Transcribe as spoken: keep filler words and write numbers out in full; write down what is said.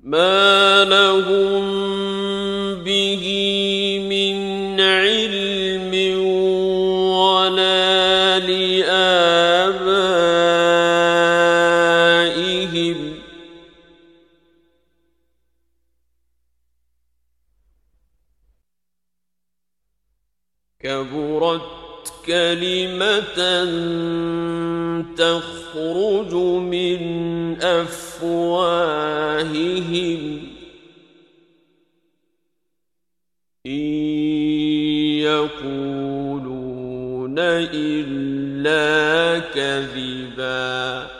مَا لَهُم بِهِ مِنْ عِلْمٍ وَلَا لِآبَائِهِمْ ۚ كَبُرَتْ كَلِمَةً تَخْرُجُ مِنْ أَفْوَاهِهِمْ إِنْ يَقُولُونَ إِلَّا كَذِبًا.